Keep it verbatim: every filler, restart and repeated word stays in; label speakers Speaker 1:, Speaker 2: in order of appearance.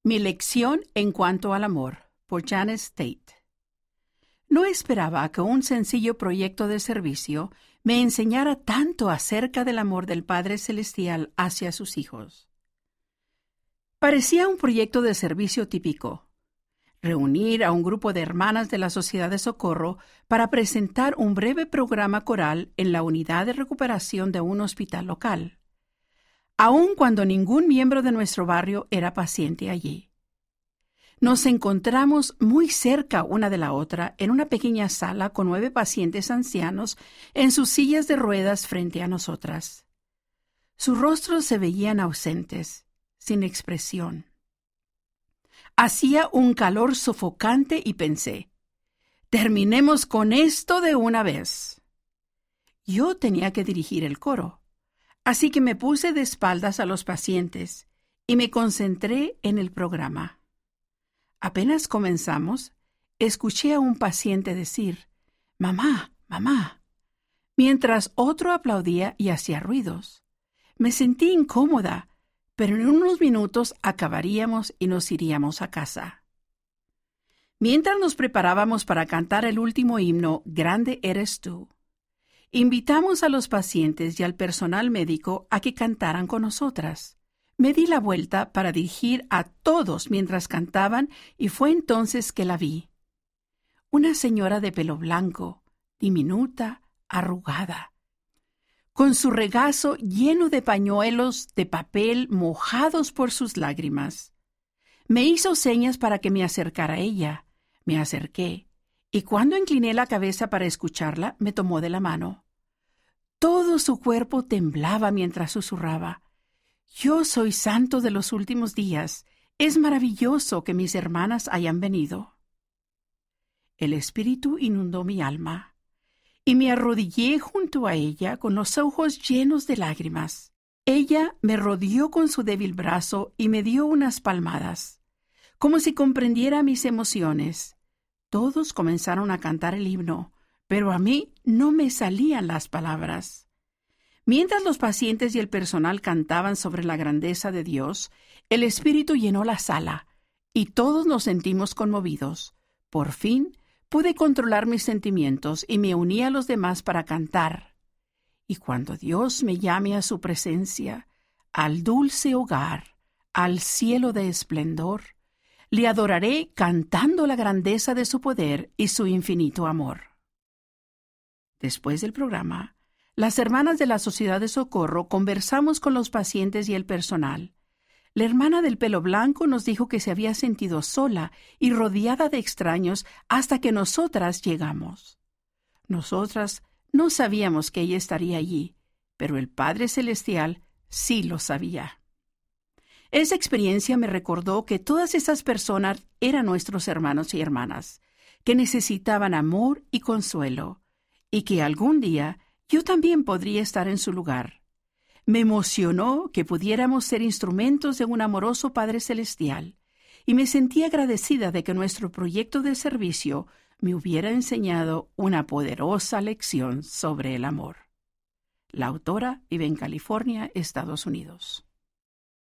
Speaker 1: Mi lección en cuanto al amor, por Janice Tate. No esperaba que un sencillo proyecto de servicio me enseñara tanto acerca del amor del Padre Celestial hacia sus hijos. Parecía un proyecto de servicio típico. Reunir a un grupo de hermanas de la Sociedad de Socorro para presentar un breve programa coral en la unidad de recuperación de un hospital local, aun cuando ningún miembro de nuestro barrio era paciente allí. Nos encontramos muy cerca una de la otra en una pequeña sala con nueve pacientes ancianos en sus sillas de ruedas frente a nosotras. Sus rostros se veían ausentes, sin expresión. Hacía un calor sofocante y pensé, terminemos con esto de una vez. Yo tenía que dirigir el coro. Así que me puse de espaldas a los pacientes y me concentré en el programa. Apenas comenzamos, escuché a un paciente decir, «Mamá, mamá», mientras otro aplaudía y hacía ruidos. Me sentí incómoda, pero en unos minutos acabaríamos y nos iríamos a casa. Mientras nos preparábamos para cantar el último himno, Grande eres tú, invitamos a los pacientes y al personal médico a que cantaran con nosotras. Me di la vuelta para dirigir a todos mientras cantaban y fue entonces que la vi. Una señora de pelo blanco, diminuta, arrugada, con su regazo lleno de pañuelos de papel mojados por sus lágrimas. Me hizo señas para que me acercara a ella. Me acerqué. Y cuando incliné la cabeza para escucharla, me tomó de la mano. Todo su cuerpo temblaba mientras susurraba, «Yo soy santo de los últimos días. Es maravilloso que mis hermanas hayan venido». El Espíritu inundó mi alma, y me arrodillé junto a ella con los ojos llenos de lágrimas. Ella me rodeó con su débil brazo y me dio unas palmadas, como si comprendiera mis emociones. Todos comenzaron a cantar el himno, pero a mí no me salían las palabras. Mientras los pacientes y el personal cantaban sobre la grandeza de Dios, el Espíritu llenó la sala, y todos nos sentimos conmovidos. Por fin pude controlar mis sentimientos y me uní a los demás para cantar. Y cuando Dios me llame a su presencia, al dulce hogar, al cielo de esplendor, le adoraré cantando la grandeza de su poder y su infinito amor. Después del programa, las hermanas de la Sociedad de Socorro conversamos con los pacientes y el personal. La hermana del pelo blanco nos dijo que se había sentido sola y rodeada de extraños hasta que nosotras llegamos. Nosotras no sabíamos que ella estaría allí, pero el Padre Celestial sí lo sabía. Esa experiencia me recordó que todas esas personas eran nuestros hermanos y hermanas, que necesitaban amor y consuelo, y que algún día yo también podría estar en su lugar. Me emocionó que pudiéramos ser instrumentos de un amoroso Padre Celestial, y me sentí agradecida de que nuestro proyecto de servicio me hubiera enseñado una poderosa lección sobre el amor. La autora vive en California, Estados Unidos.